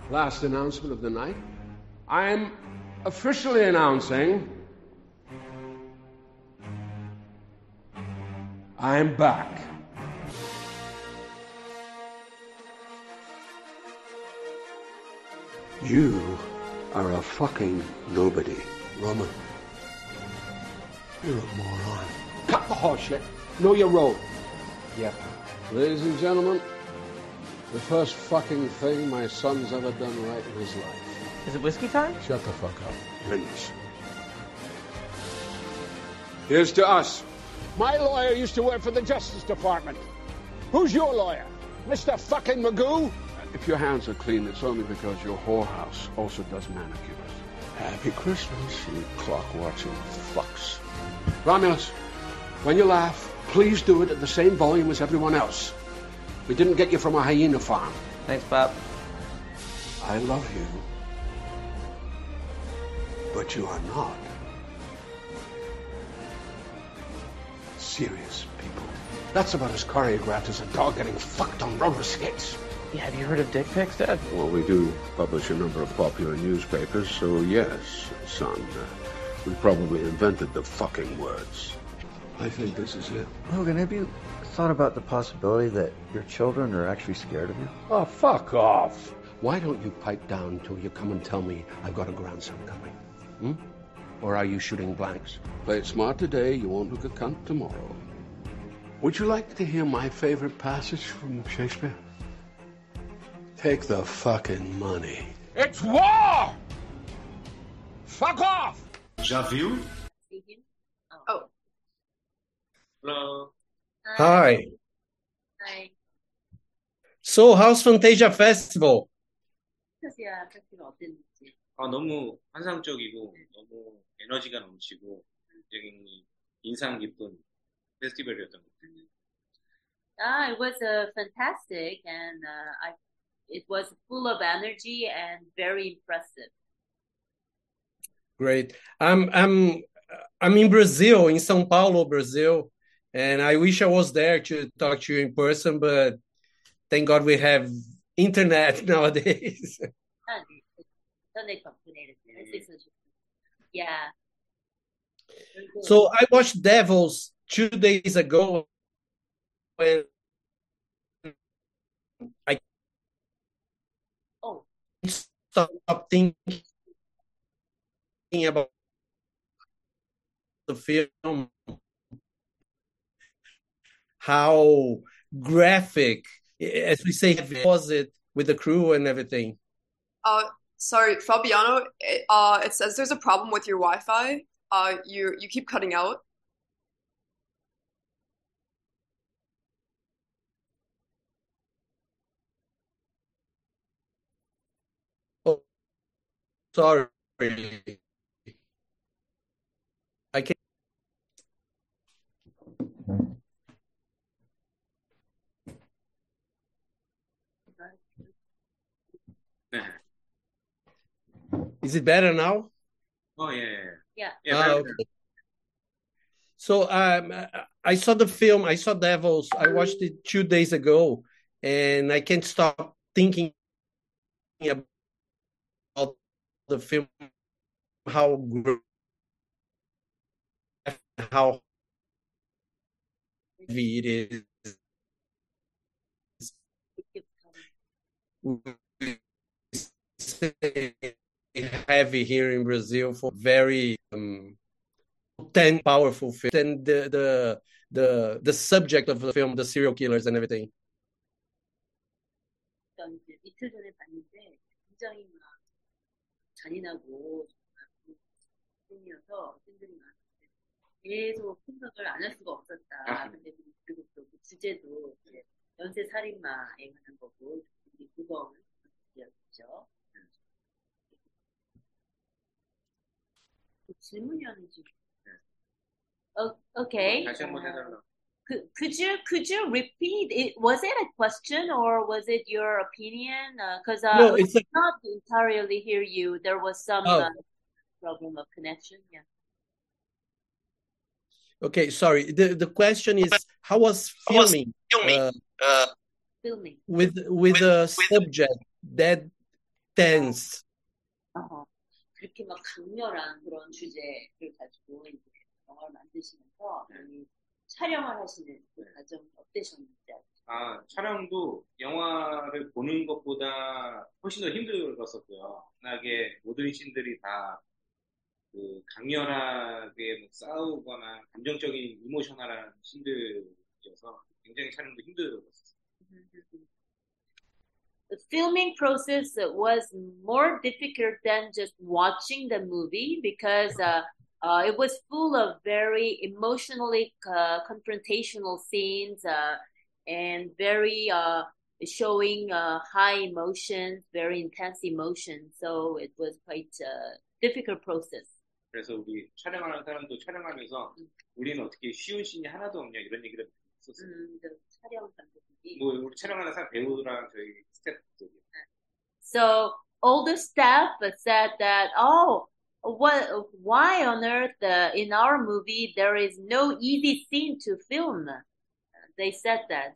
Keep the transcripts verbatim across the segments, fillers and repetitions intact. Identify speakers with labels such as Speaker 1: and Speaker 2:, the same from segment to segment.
Speaker 1: Last announcement of the night. I'm officially announcing I'm back. You are a fucking nobody, Roman. You're a moron. Cut the horse shit. Know your role. Yep. Ladies and gentlemen, the first fucking thing my son's ever done right in his life.
Speaker 2: Is it whiskey time?
Speaker 1: Shut the fuck up. Please. Here's to us. My lawyer used to work for the Justice Department. Who's your lawyer? Mister fucking Magoo? If your hands are clean, it's only because your whorehouse also does manicures. Happy Christmas, you clock-watching fucks. Romulus, when you laugh, please do it at the same volume as everyone else. We didn't get you from a hyena farm.
Speaker 2: Thanks, Bob.
Speaker 1: I love you. But you are not serious people. That's about as choreographed as a dog getting fucked on roller skates.
Speaker 2: Yeah, have you heard of dick pics, Dad?
Speaker 1: Well, we do publish a number of popular newspapers, so yes, son. Uh, we probably invented the fucking words. I think this is it.
Speaker 3: Logan, have you thought about the possibility that your children are actually scared of you?
Speaker 1: Oh, fuck off. Why don't you pipe down until you come and tell me I've got a grandson coming? Hmm? Or are you shooting blanks? Play it smart today, you won't look a cunt tomorrow. Would you like to hear my favorite passage from Shakespeare? Take the fucking money. It's war! Fuck off!
Speaker 4: Já viu?
Speaker 5: Oh.
Speaker 4: Hello.
Speaker 6: Hi.
Speaker 5: Hi.
Speaker 6: So, how's Fantasia Festival?
Speaker 5: 판타지아 페스티벌 어땠는지.
Speaker 4: 아, 너무 환상적이고 너무 에너지가 넘치고 굉장히 인상 깊은 페스티벌이었던 것 같아요.
Speaker 5: Ah, it was uh, fantastic, and uh, I, it was full of energy and very impressive.
Speaker 6: Great. I'm I'm I'm in Brazil, in São Paulo, Brazil, and I wish I was there to talk to you in person, but thank God we have internet nowadays.
Speaker 5: 아, 네. 인터넷 덕분에 이렇게 할 수 있어서 좋습니다. Yeah. 그리고
Speaker 6: So I watched Devils two days ago, and I
Speaker 5: oh,
Speaker 6: stopped thinking about the film, how graphic, as we say, was it with the crew and everything.
Speaker 7: Uh, sorry, Fabiano. It, uh, it says there's a problem with your Wi-Fi. Uh, you you keep cutting out.
Speaker 6: Oh, sorry. I can't.
Speaker 4: 네.
Speaker 6: Is it better now?
Speaker 4: 어, 예, 예.
Speaker 5: yeah.
Speaker 4: 예,
Speaker 6: Ah,
Speaker 4: very
Speaker 6: okay.
Speaker 4: good.
Speaker 6: So um, I saw the film. I saw Devils. I watched it two days ago, and I can't stop thinking about the film, how gr- how heavy it is. We say heavy here in Brazil for very um, ten powerful film, and the the the the subject of the film, the serial killers and everything.
Speaker 5: 어떤 이제 이틀 전에 봤는데 굉장히 막 잔인하고 정말 film이어서 팬들이 많은데 계속 생각을 안 할 수가 없었다. 근데 그리고 또 그 주제도 이제 연쇄 살인마에 관한 거고 굉장히 무거운 주제였죠. 질문이었는지. Oh, okay.
Speaker 4: 다시 한번 해달라.
Speaker 5: Could, could you could you repeat it? Was it a question or was it your opinion? Because uh,
Speaker 6: No,
Speaker 5: I
Speaker 6: it's a,
Speaker 5: did not entirely hear you. There was some
Speaker 6: oh,
Speaker 5: uh, problem of connection. Yeah.
Speaker 6: okay. Sorry. The the question is, how was filming uh,
Speaker 5: Filming.
Speaker 6: with with a subject that tense.
Speaker 5: 어, 그렇게 막 강렬한 그런 주제를 가지고 이제 영화를 만드시면서 이 촬영을 하시는 그 과정이 어떠셨는지.
Speaker 4: 아, 촬영도 영화를 보는 것보다 훨씬 더 힘들었었고요. 워낙에 모든 씬들이 다 그 강렬하게 뭐 싸우거나 감정적인 이모셔널한 씬들이어서 굉장히 촬영도 힘들었었어요.
Speaker 5: The filming process was more difficult than just watching the movie because uh, uh, it was full of very emotionally uh, confrontational scenes uh, and very uh, showing uh, high emotions, very intense emotions. So it was quite a difficult process.
Speaker 4: 그래서 우리 촬영하는 사람도 촬영하면서 우리는 어떻게 쉬운 씬이 하나도 없냐 이런 얘기를 했었어요.
Speaker 5: 음, 그 촬영 감독님이.
Speaker 4: 뭐 우리 촬영하는 사람 배우랑 저희 스태프들이.
Speaker 5: So all the staff said that, oh, what? Why on earth uh, in our movie there is no easy scene to film? They said that.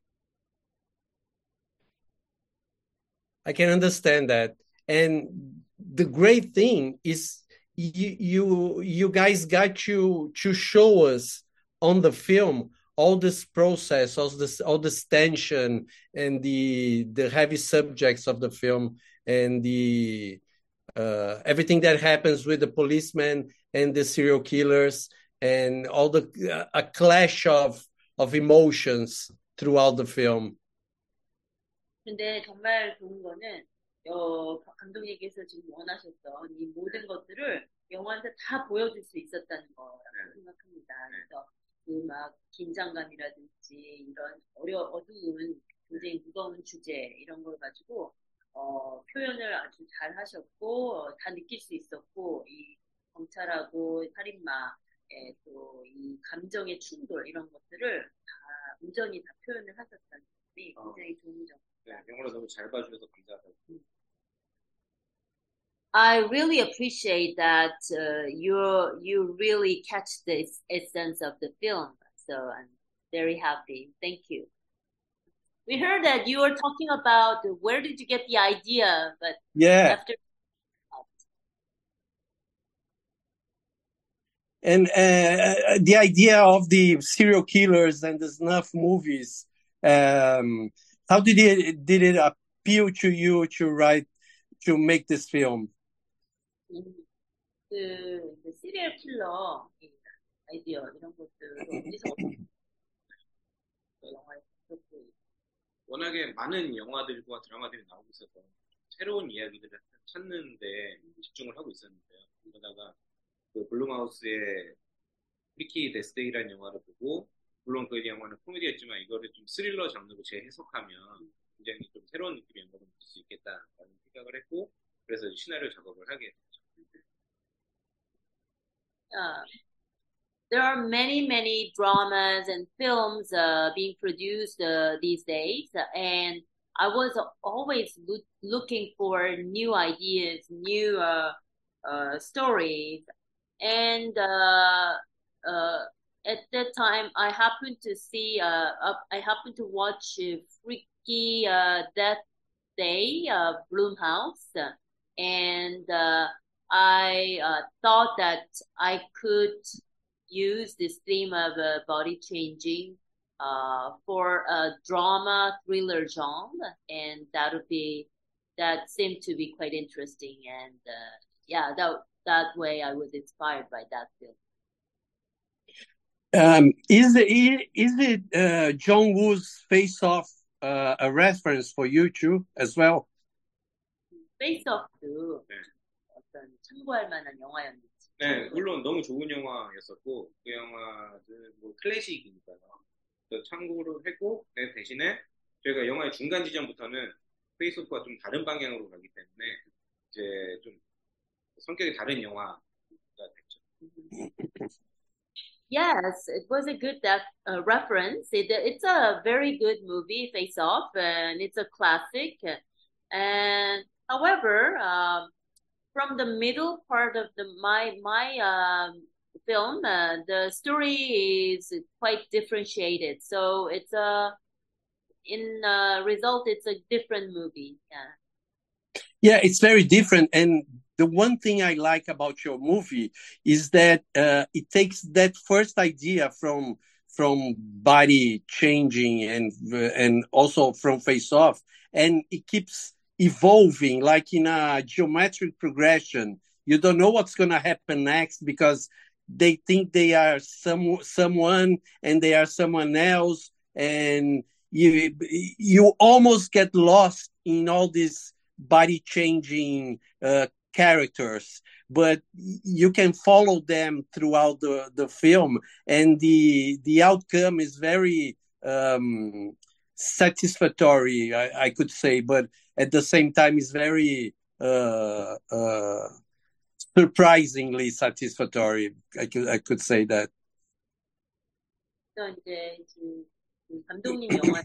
Speaker 6: I can understand that, and the great thing is. You, you you guys got to to show us on the film all this process, all this all this tension and the the heavy subjects of the film and the uh, everything that happens with the policemen and the serial killers and all the uh, a clash of of emotions throughout the film.
Speaker 5: 근데 정말 좋은 거는 어, 감독님께서 지금 원하셨던 이 모든 것들을 영화에서 다 보여줄 수 있었다는 거라고 네. 생각합니다. 그래서 그 막 긴장감이라든지 이런 어려 어두운 굉장히 무거운 주제 이런 걸 가지고 어, 표현을 아주 잘 하셨고 어, 다 느낄 수 있었고 이 경찰하고 살인마의 또 이 감정의 충돌 이런 것들을 다 온전히 다 표현을 하셨다는 점이 굉장히 좋은 점.
Speaker 4: 네, 영화를 너무 잘 봐주셔서 감사하다고.
Speaker 5: I really appreciate that uh, you you really catch the essence of the film. So I'm very happy. Thank you. We heard that you were talking about where did you get the idea, but
Speaker 6: yeah.
Speaker 5: After
Speaker 6: and uh, the idea of the serial killers and the snuff movies. Um, how did it did it appeal to you to write to make this film?
Speaker 5: 그, 그 시리얼 킬러 아이디어 이런 것들 어디서 영화에
Speaker 4: 워낙에 많은 영화들과 드라마들이 나오고 있어서 새로운 이야기들을 찾는데 집중을 하고 있었는데요. 그러다가 그 블룸하우스의 프리키 데스데이라는 영화를 보고 물론 그 영화는 코미디였지만 이거를 좀 스릴러 장르로 재해석하면 굉장히 좀 새로운 느낌의 영화를 볼 수 있겠다라는 생각을 했고 그래서 시나리오 작업을 하게 됐죠.
Speaker 5: Uh, there are many, many dramas and films uh, being produced uh, these days, and I was always lo- looking for new ideas, new uh, uh, stories, and uh, uh, at that time, I happened to see, uh, I happened to watch uh, Freaky uh, Death Day, uh, Blumhouse, and uh, I uh, thought that I could use this theme of uh, body changing uh, for a drama thriller genre, and that would be that seemed to be quite interesting, and uh, yeah, that that way I was inspired by that film.
Speaker 6: Um, is it is it uh, John Woo's Face Off uh, a reference for you too as well?
Speaker 5: Face Off도 어떤 참고할 만한 영화였는지.
Speaker 4: 네, 물론 너무 좋은 영화였었고 그 영화는 뭐 클래식이니까요. 참고를 했고 네, 대신에 저희가 영화의 중간 지점부터는 페이스오프가 좀 다른 방향으로 가기 때문에 이제 좀 성격이 다른 영화가 됐죠.
Speaker 5: Yes, it was a good that, uh, reference. It, it's a very good movie, Face Off, and it's a classic. And however, um, from the middle part of the my my um, film, uh, the story is quite differentiated. So it's a in uh, result, it's a different movie. Yeah.
Speaker 6: Yeah, it's very different. And the one thing I like about your movie is that uh, it takes that first idea from from body changing and and also from Face Off, and it keeps evolving like in a geometric progression. You don't know what's going to happen next because they think they are some someone and they are someone else, and you you almost get lost in all these body changing uh, characters, but you can follow them throughout the, the film, and the the outcome is very um, satisfactory, I, I could say, but at the same time is very uh, uh, surprisingly satisfactory. I could I could say that.
Speaker 5: 그래서 이제 그, 그 감독님 영화는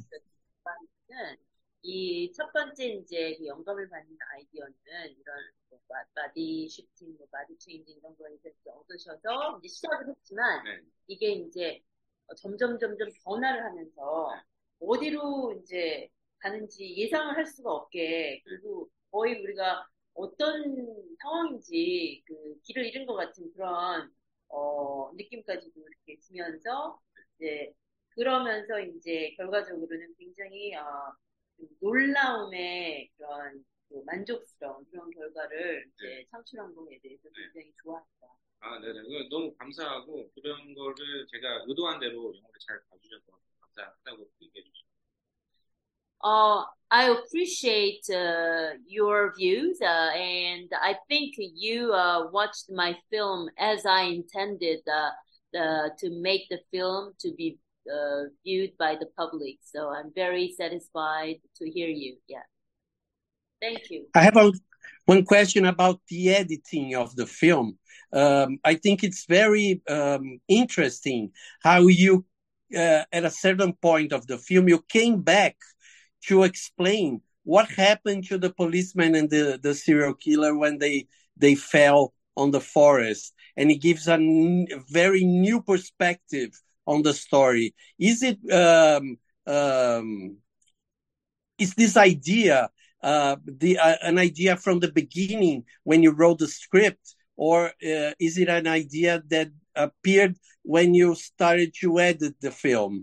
Speaker 5: 이 첫 번째 이제 그 영감을 받는 아이디어는 이런 뭐 바디 슈팅, 뭐 바디 체인징 이런 거에 대해서 얻으셔서 이제 시작을 했지만
Speaker 4: 네.
Speaker 5: 이게 이제 점점 점점 변화를 하면서 어디로 이제 가는지 예상을 할 수가 없게 그리고 거의 우리가 어떤 상황인지 그 길을 잃은 것 같은 그런 어 느낌까지도 이렇게 주면서 이제 그러면서 이제 결과적으로는 굉장히 어 놀라움의 그런 그 만족스러운 그런 결과를 이제
Speaker 4: 네.
Speaker 5: 창출한 거에 대해서 굉장히 좋아했다.
Speaker 4: 아, 네네. 이거 너무 감사하고 그런 거를 제가 의도한 대로 영화를 잘 봐주셔서 감사하다고 얘기해 주시죠.
Speaker 5: Uh, I appreciate uh, your views, uh, and I think you uh, watched my film as I intended uh, the, to make the film to be uh, viewed by the public. So I'm very satisfied to hear you. Yeah. Thank you.
Speaker 6: I have a, one question about the editing of the film. Um, I think it's very um, interesting how you, uh, at a certain point of the film, you came back to explain what happened to the policeman and the, the serial killer when they, they fell on the forest. And it gives a n- very new perspective on the story. Is it, um, um, is this idea, uh, the, uh, an idea from the beginning when you wrote the script, or uh, is it an idea that appeared when you started to edit the film?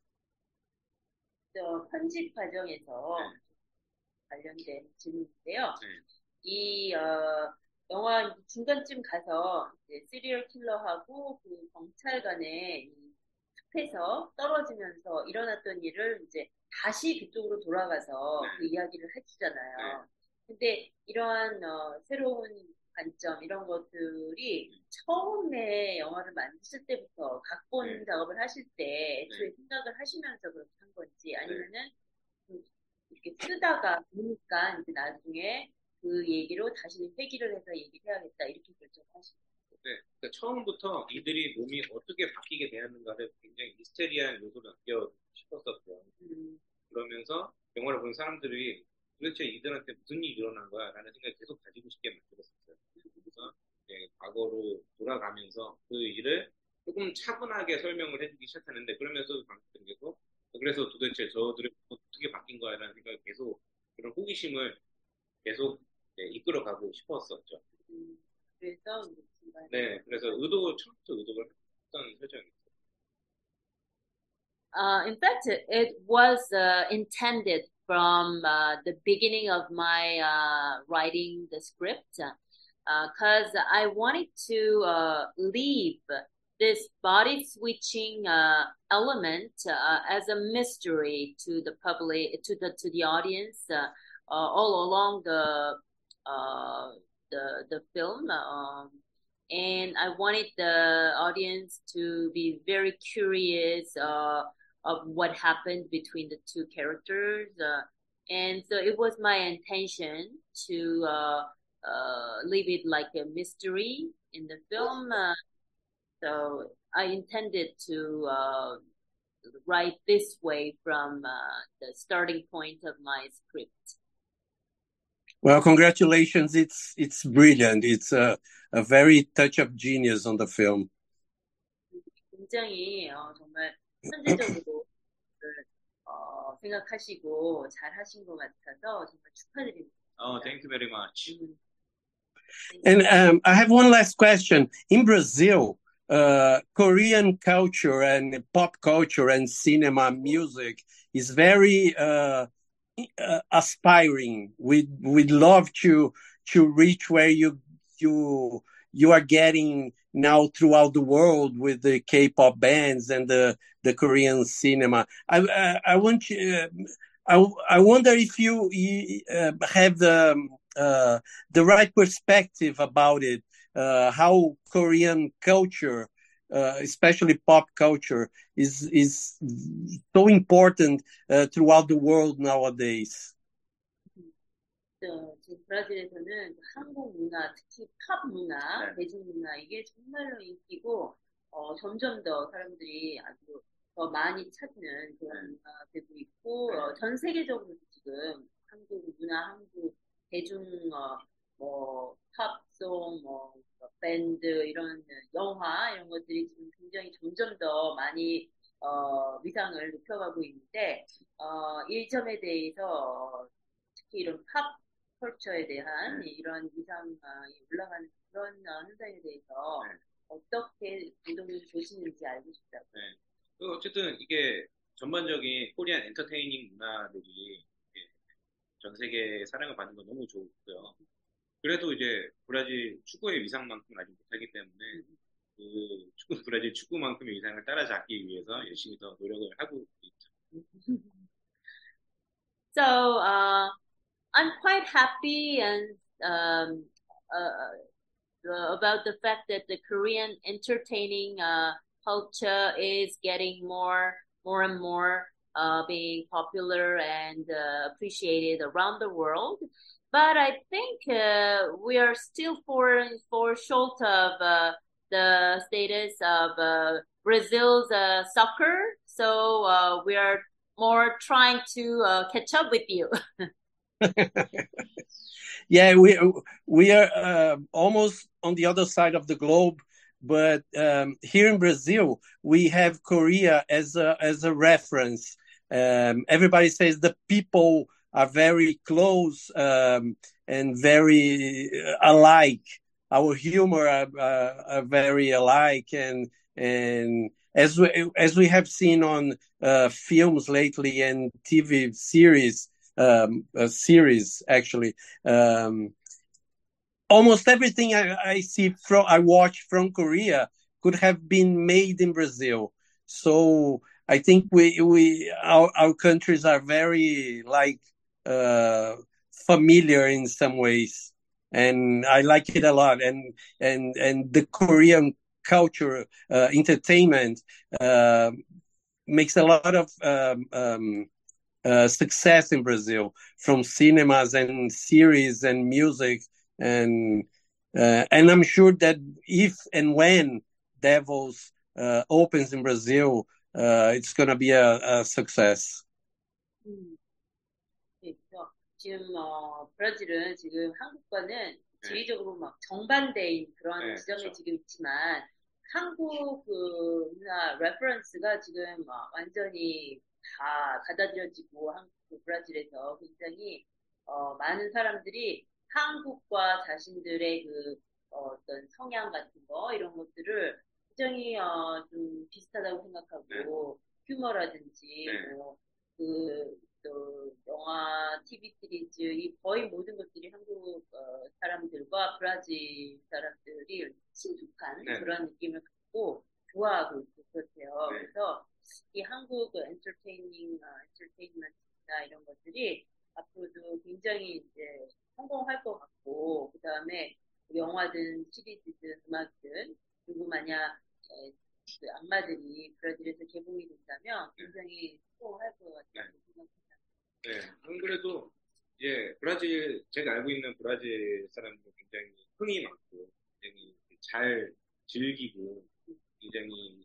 Speaker 5: 저 편집 과정에서 관련된 질문인데요.
Speaker 4: 네.
Speaker 5: 이 어, 영화 중간쯤 가서 이제 시리얼 킬러하고 그 경찰관의 이 숲에서 떨어지면서 일어났던 일을 이제 다시 그쪽으로 돌아가서
Speaker 4: 네.
Speaker 5: 그 이야기를 해주잖아요.
Speaker 4: 네.
Speaker 5: 근데 이러한 어, 새로운 관점 이런 것들이 처음에 영화를 만드실 때부터 각본
Speaker 4: 네.
Speaker 5: 작업을 하실 때 애초에
Speaker 4: 네.
Speaker 5: 생각을 하시면서 그렇게 한 건지 아니면은 이렇게 쓰다가 보니까 이제 나중에 그 얘기로 다시 회귀를 해서 얘기를 해야겠다 이렇게 결정하신 거예요.
Speaker 4: 네. 그러니까 처음부터 이들이 몸이 어떻게 바뀌게 되었는가를 굉장히 미스테리한 요소를 남겨 싶었었고요.
Speaker 5: 음.
Speaker 4: 그러면서 영화를 본 사람들이 도대체 이들한테 무슨 일이 일어난 거야? 라는 생각을 계속 가지고 싶게 만들었었어요. 그래서 이제 과거로 돌아가면서 그 일을 조금 차분하게 설명을 해주기 시작하는데 그러면서도 계속 그래서 도대체 저들이 어떻게 바뀐 거야라는 생각을 계속 그런 호기심을 계속 네, 이끌어가고 싶었었죠.
Speaker 5: 음, 그래서 이제 중간에
Speaker 4: 네, 그래서 의도 처음부터 의도를 했던 설정이었어요.
Speaker 5: Uh, in fact, it was uh, intended from uh, the beginning of my uh, writing the script, because uh, I wanted to uh, leave this body switching uh, element uh, as a mystery to the public, to the to the audience, uh, uh, all along the uh, the the film. Um, and I wanted the audience to be very curious uh, of what happened between the two characters. Uh, and so it was my intention to uh, uh, leave it like a mystery in the film. Uh, so I intended to uh, write this way from uh, the starting point of my script.
Speaker 6: Well, congratulations. It's it's brilliant. It's a, a very touch of genius on the film.
Speaker 5: 굉장히 어, 정말 현재적으로 어, 생각하시고 잘 하신 것 같아서 정말 축하드립니다.
Speaker 4: Oh, thank you very much.
Speaker 6: And um, I have one last question. In Brazil, uh, Korean culture and pop culture and cinema music is very uh, uh, aspiring. We we'd love to to reach where you you you are getting now throughout the world with the K-pop bands and the the Korean cinema. I I, I want you. Uh, I I wonder if you, you uh, have the uh, the right perspective about it. Uh, how Korean culture, uh, especially pop culture, is is so important uh, throughout the world nowadays.
Speaker 5: 저, 지금 브라질에서는 한국 문화, 특히 팝 문화,
Speaker 4: 네.
Speaker 5: 대중문화, 이게 정말로 인기고, 어, 점점 더 사람들이 아주 더 많이 찾는 그런 문화가 되고 있고, 어, 전 세계적으로 지금 한국 문화, 한국 대중, 어, 뭐, 팝송, 뭐, 밴드, 이런 영화, 이런 것들이 지금 굉장히 점점 더 많이, 어, 위상을 높여가고 있는데, 어, 이 점에 대해서, 어, 특히 이런 팝 컬처에 대한 이런 위상이 올라가는 그런 현상에 대해서
Speaker 4: 네.
Speaker 5: 어떻게 감독님 보시는지 알고 싶다고.
Speaker 4: 네. 그 어쨌든 이게 전반적인 코리안 엔터테이닝 문화들이 전 세계에 사랑을 받는 건 너무 좋고요. 그래도 이제 브라질 축구의 위상만큼 아직 못하기 때문에 그 축구, 브라질 축구만큼의 위상을 따라잡기 위해서 열심히 더 노력을 하고 있죠.
Speaker 5: So, uh, I'm quite happy and um, uh, about the fact that the Korean entertaining uh, culture is getting more, more and more uh, being popular and uh, appreciated around the world. But I think uh, we are still for for short of uh, the status of uh, Brazil's uh, soccer. So uh, we are more trying to uh, catch up with you.
Speaker 6: Yeah, we we are uh, almost on the other side of the globe, but um, here in Brazil we have Korea as a as a reference. Um, everybody says the people are very close um, and very alike. Our humor are, uh, are very alike, and and as we as we have seen on uh, films lately and T V series. Um, a series actually. Um, almost everything I, I see from I watch from Korea could have been made in Brazil. So I think we we our our countries are very like uh, familiar in some ways, and I like it a lot. And and and the Korean culture, uh, entertainment, uh, makes a lot of um, um, Uh, success in Brazil from cinemas and series and music and uh, and I'm sure that if and when Devils uh, opens in Brazil, uh, it's going to be a, a success.
Speaker 5: 음, 네, 그래서 지금 어, 브라질은 지금 한국과는 지리적으로 막 정반대인 그런
Speaker 4: 네,
Speaker 5: 지점에
Speaker 4: 그렇죠.
Speaker 5: 지금 있지만 한국 그 문화 레퍼런스가 지금 막 완전히 다 받아들여지고 한국 그 브라질에서 굉장히 어, 많은 사람들이 한국과 자신들의 그 어, 어떤 성향 같은 거 이런 것들을 굉장히 어, 좀 비슷하다고 생각하고 휴머라든지
Speaker 4: 네.
Speaker 5: 뭐 그 또 영화, 티비 시리즈 이 거의 모든 것들이 한국 어, 사람들과 브라질 사람들이 친숙한
Speaker 4: 네.
Speaker 5: 그런 느낌을 갖고 좋아하고 있고 그렇대요.
Speaker 4: 네.
Speaker 5: 그래서 이 한국 엔터테이닝, 엔터테인먼트나 이런 것들이 앞으로도 굉장히 이제 성공할 것 같고, 그 다음에 영화든 시리즈든 음악든, 그리고 만약 에, 그 악마들이 브라질에서 개봉이 된다면 굉장히 성공할 것 같다고 생각합니다.
Speaker 4: 네, 안 그래도 이제 브라질 제가 알고 있는 브라질 사람들은 굉장히 흥이 많고 굉장히 잘 즐기고 굉장히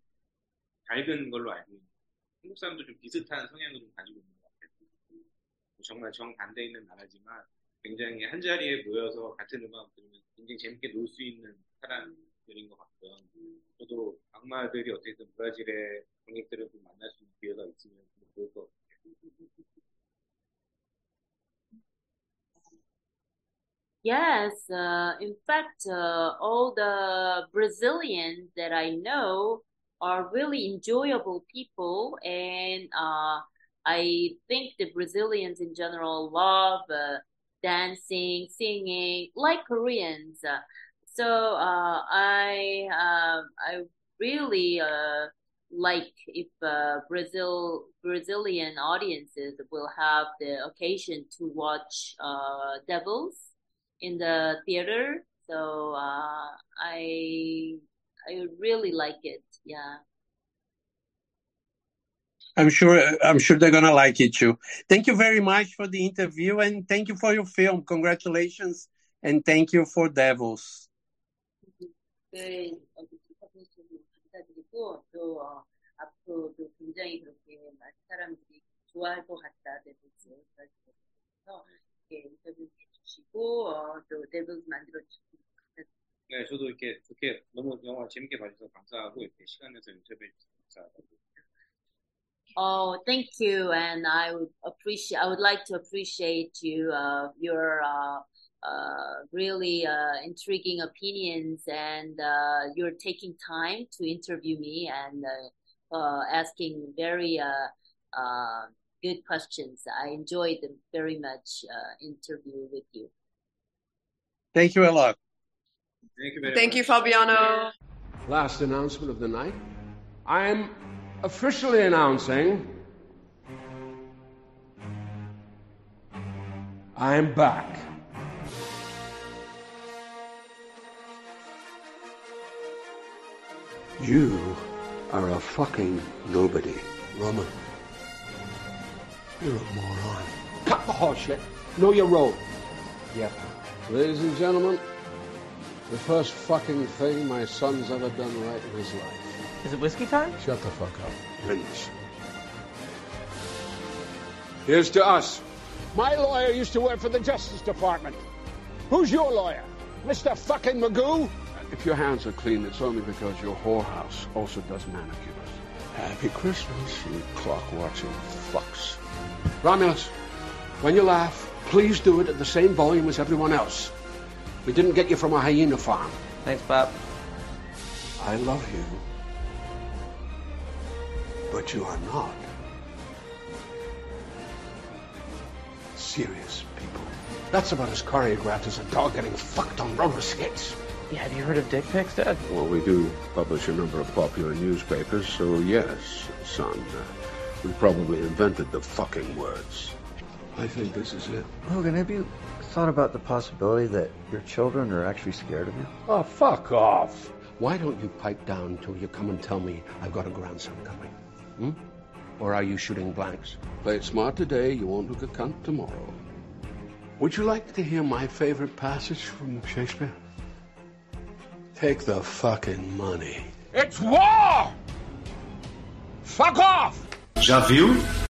Speaker 4: 밝은 걸로 알고 있는 한국 사람도 좀 비슷한 성향을 좀 가지고 있는 것 같아요. 정말 정반대 있는 나라지만 굉장히 한 자리에 모여서 같은 음악 들으면 굉장히 재밌게 놀 수 있는 사람들인 것 같고요. 저도 악마들이 어쨌든 브라질의 관객들을 좀 만날 수 있는 기회가 있으면 좋을 것 같아요.
Speaker 5: Yes, uh, in fact, uh, all the Brazilians that I know are really enjoyable people, and uh, I think the Brazilians in general love uh, dancing, singing, like Koreans. Uh, so uh, I uh, I really uh, like if uh, Brazil Brazilian audiences will have the occasion to watch uh, Devils in the theater. So uh, I I really like it. Yeah.
Speaker 6: I'm sure I'm sure they're gonna like it too. Thank you very much for the interview and thank you for your film. Congratulations and thank you for Devils.
Speaker 5: 네, 감사드리고 또 어, 앞으로도 굉장히 그렇게 많은 사람들이 좋아할 것 같다. 데블스 그래서 이렇게 인터뷰해 주시고 어, 또 데블스 만들어 주시고.
Speaker 4: 네, 저도 이렇게 그렇게 너무 영화 재밌게 봐주셔서 감사하고 이렇게 시간 내서 인터뷰해 주셔서 감사하고.
Speaker 5: Oh, thank you, and I would appreciate. I would like to appreciate you, uh, your uh, uh, really uh, intriguing opinions, and uh, you're taking time to interview me and uh, uh, asking very uh, uh, good questions. I enjoyed the very much uh, interview with you.
Speaker 6: Thank you a lot.
Speaker 4: Thank you very
Speaker 7: Thank
Speaker 4: much.
Speaker 7: you, Fabiano.
Speaker 1: Last announcement of the night. I'm officially announcing I'm back. You are a fucking nobody, Roman. You're a moron. Cut the horse shit. Know your role. Yep. Ladies and gentlemen, the first fucking thing my son's ever done right in his life.
Speaker 2: Is it whiskey time?
Speaker 1: Shut the fuck up. Prince. Here's to us. My lawyer used to work for the Justice Department. Who's your lawyer? Mister fucking Magoo? If your hands are clean, it's only because your whorehouse also does manicures. Happy Christmas, you clock-watching fucks. Romulus, when you laugh, please do it at the same volume as everyone else. We didn't get you from a hyena farm.
Speaker 2: Thanks, Pop.
Speaker 1: I love you. But you are not serious people. That's about as choreographed as a dog getting fucked on roller skates.
Speaker 2: Yeah, have you heard of dick pics, Dad?
Speaker 1: Well, we do publish a number of popular newspapers, so yes, son. Uh, we probably invented the fucking words. I think this is it.
Speaker 3: Logan, have you thought about the possibility that your children are actually scared of you?
Speaker 1: Oh, fuck off. Why don't you pipe down till you come and tell me I've got a grandson coming? Hmm? Or are you shooting blanks? Play it smart today, you won't look a cunt tomorrow. Would you like to hear my favorite passage from Shakespeare? Take the fucking money. It's war! Fuck off!
Speaker 8: Já viu?